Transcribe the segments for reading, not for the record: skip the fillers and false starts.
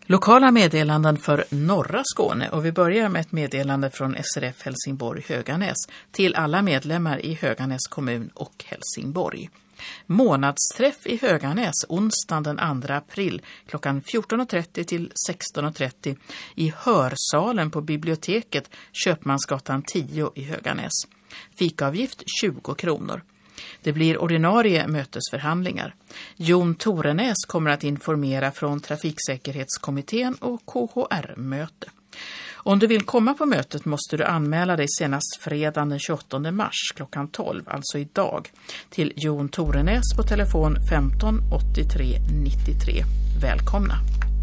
Lokala meddelanden för norra Skåne, och vi börjar med ett meddelande från SRF Helsingborg Höganäs till alla medlemmar i Höganäs kommun och Helsingborg. Månadsträff i Höganäs onsdagen den 2 april klockan 14.30 till 16.30 i hörsalen på biblioteket Köpmansgatan 10 i Höganäs. Fikaavgift 20 kronor. Det blir ordinarie mötesförhandlingar. Jon Torenäs kommer att informera från Trafiksäkerhetskommittén och KHR-möte. Om du vill komma på mötet måste du anmäla dig senast fredagen den 28 mars klockan 12, alltså idag, till Jon Torenäs på telefon 15 83 93. Välkomna!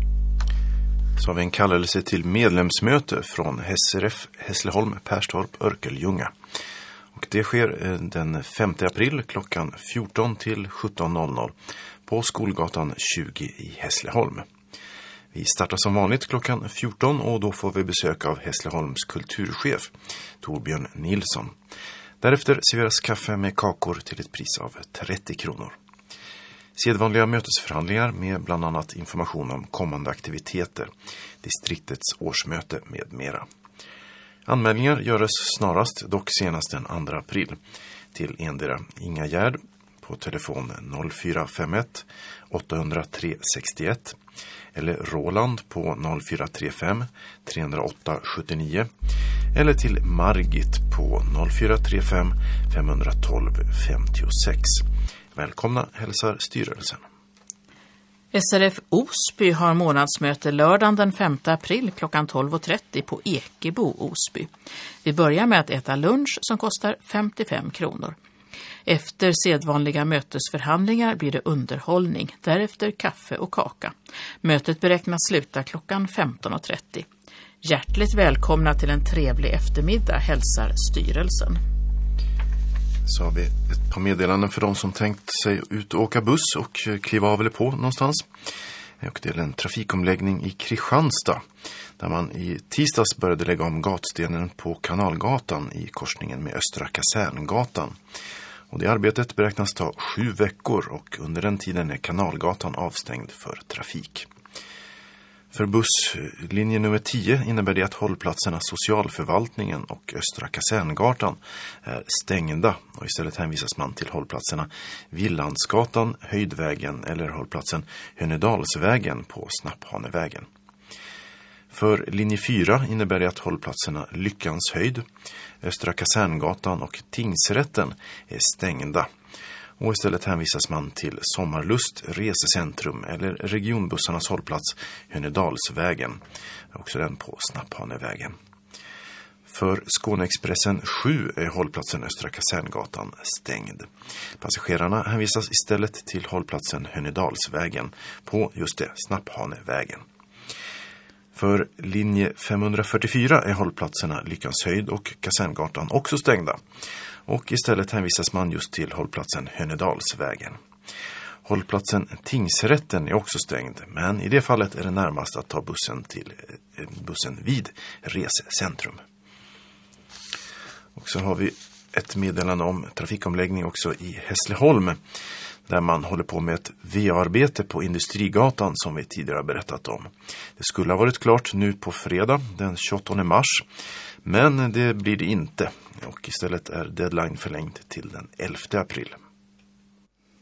Så har vi en kallelse till medlemsmöte från SRF Hässleholm, Perstorp, Örkelljunga. Och det sker den 5 april klockan 14 till 17.00 på Skolgatan 20 i Hässleholm. Vi startar som vanligt klockan 14 och då får vi besök av Hässleholms kulturchef Torbjörn Nilsson. Därefter serveras kaffe med kakor till ett pris av 30 kronor. Sedvanliga mötesförhandlingar med bland annat information om kommande aktiviteter, distriktets årsmöte med mera. Anmälningar görs snarast, dock senast den 2 april, till endera Inga Gärd på telefon 0451 800 361 eller Roland på 0435 308 79 eller till Margit på 0435 512 56. Välkomna hälsar styrelsen. SRF Osby har månadsmöte lördagen den 5 april klockan 12.30 på Ekebo, Osby. Vi börjar med att äta lunch som kostar 55 kronor. Efter sedvanliga mötesförhandlingar blir det underhållning, därefter kaffe och kaka. Mötet beräknas sluta klockan 15.30. Hjärtligt välkomna till en trevlig eftermiddag, hälsar styrelsen. Så har vi ett par meddelanden för de som tänkt sig ut och åka buss och kliva av eller på någonstans. Och det är en trafikomläggning i Kristianstad där man i tisdags började lägga om gatstenen på Kanalgatan i korsningen med Östra Kaserngatan. Och det arbetet beräknas ta 7 veckor och under den tiden är Kanalgatan avstängd för trafik. För busslinje nummer 10 innebär det att hållplatserna Socialförvaltningen och Östra Kaserngatan är stängda och istället hänvisas man till hållplatserna Villandsgatan, Höjdvägen eller hållplatsen Hönedalsvägen på Snapphanevägen. För linje 4 innebär det att hållplatserna Lyckans höjd, Östra Kaserngatan och Tingsrätten är stängda. Och istället hänvisas man till Sommarlust, Resecentrum eller regionbussarnas hållplats Hönedalsvägen, också den på Snapphanevägen. För Skåneexpressen 7 är hållplatsen Östra Kaserngatan stängd. Passagerarna hänvisas istället till hållplatsen Hönedalsvägen på just det, Snapphanevägen. För linje 544 är hållplatserna Lyckans höjd och Kaserngatan också stängda. Och istället hänvisas man just till hållplatsen Hönedalsvägen. Hållplatsen Tingsrätten är också stängd, men i det fallet är det närmast att ta bussen vid Resecentrum. Och så har vi ett meddelande om trafikomläggning också i Hässleholm, där man håller på med ett VA-arbete på Industrigatan som vi tidigare har berättat om. Det skulle ha varit klart nu på fredag den 28 mars, men det blir det inte och istället är deadline förlängd till den 11 april.